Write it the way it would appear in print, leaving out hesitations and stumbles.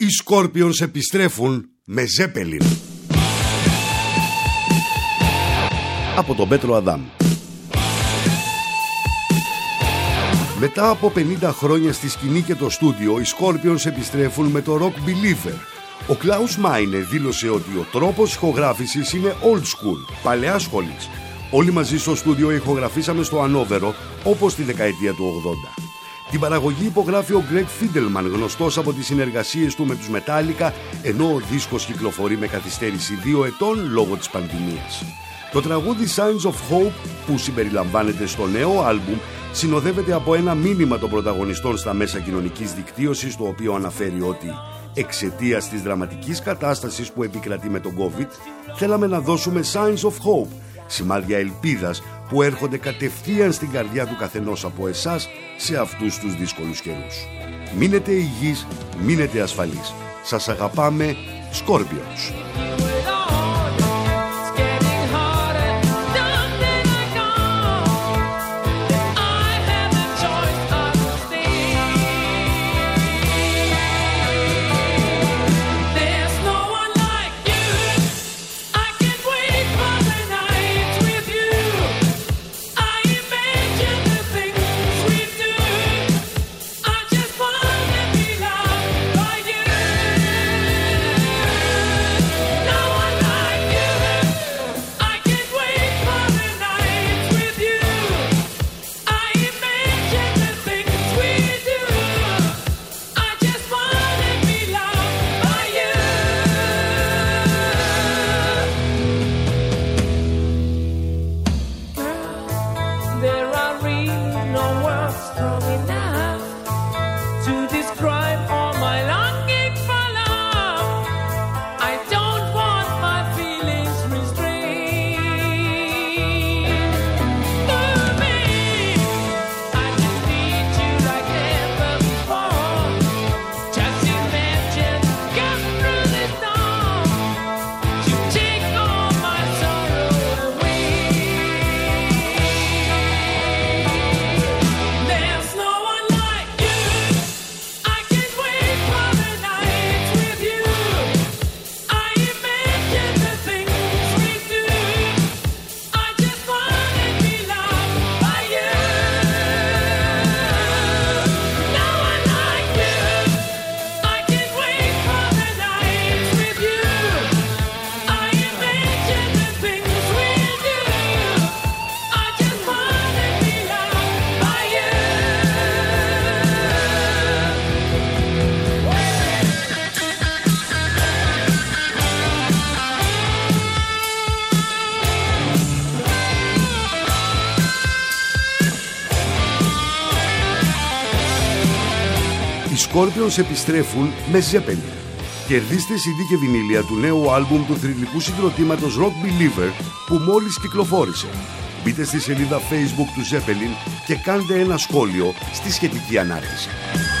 Οι Scorpions επιστρέφουν με Zeppelin. Από τον Πέτρο Αδάμ. Μετά από 50 χρόνια στη σκηνή και το στούντιο, οι Scorpions επιστρέφουν με το Rock Believer. Ο Klaus Meine δήλωσε ότι ο τρόπος ηχογράφησης είναι old school, παλαιάς σχολής. Όλοι μαζί στο στούντιο ηχογραφήσαμε στο Ανόβερο, όπως τη δεκαετία του 80. Την παραγωγή υπογράφει ο Greg Fidelman, γνωστός από τις συνεργασίες του με τους Metallica, ενώ ο δίσκος κυκλοφορεί με καθυστέρηση 2 ετών λόγω της πανδημίας. Το τραγούδι Signs of Hope, που συμπεριλαμβάνεται στο νέο άλμπουμ, συνοδεύεται από ένα μήνυμα των πρωταγωνιστών στα μέσα κοινωνικής δικτύωσης, το οποίο αναφέρει ότι εξαιτίας της δραματικής κατάστασης που επικρατεί με τον COVID, θέλαμε να δώσουμε Signs of Hope, σημάδια ελπίδας που έρχονται κατευθείαν στην καρδιά του καθενός από εσάς σε αυτούς τους δύσκολους καιρούς. Μείνετε υγιείς, μείνετε ασφαλείς. Σας αγαπάμε, Scorpions. Οι Scorpions επιστρέφουν με Zeppelin. Κερδίστε CD και βινίλια του νέου άλμπουμ του θρυλικού συγκροτήματος Rock Believer που μόλις κυκλοφόρησε. Μπείτε στη σελίδα Facebook του Zeppelin και κάντε ένα σχόλιο στη σχετική ανάρτηση.